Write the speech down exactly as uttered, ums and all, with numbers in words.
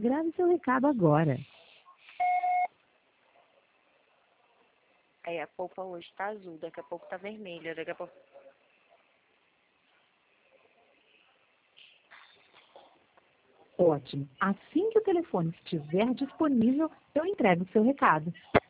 Grave seu recado agora. Aí a polpa hoje tá azul, daqui a pouco tá vermelha, daqui a pouco... Ótimo. Assim que o telefone estiver disponível, eu entrego o seu recado.